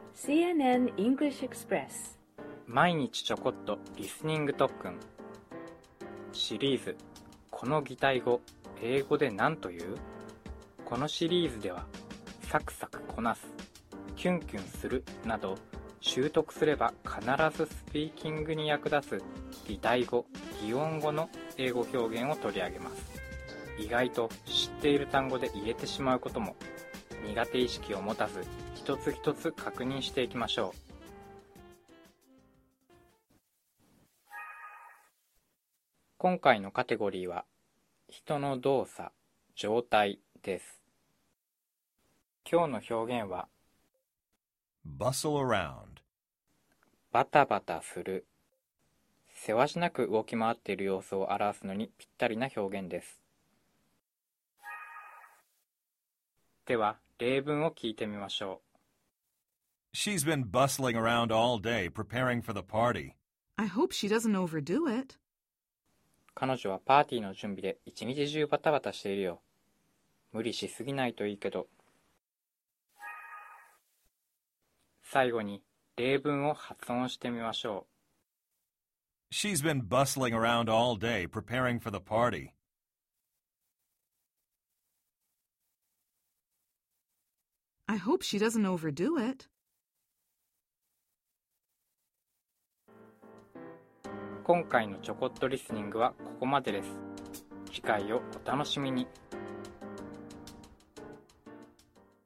CNN English Express 毎日ちょこっとリスニング特訓シリーズこの擬態語英語で何という？このシリーズではサクサクこなす、キュンキュンするなど習得すれば必ずスピーキングに役立つ擬態語、擬音語の英語表現を取り上げます。意外と知っている単語で言えてしまうことも苦手意識を持たず一つ一つ確認していきましょう。今回のカテゴリーは人の動作、状態です。今日の表現は bustle around, バタバタする、せわしなく動き回っている様子を表すのにぴったりな表現です。では例文を聞いてみましょう。 She's been bustling around all day preparing for the party. I hope she doesn't overdo it. 彼女はパーティーの準備で一日中バタバタしているよ。無理しすぎないといいけど。最後に例文を発音してみましょう。 She's been bustling around all day preparing for the party. I hope she doesn't overdo it. 今回のちょこっとリスニングはここまでです。次回をお楽しみに。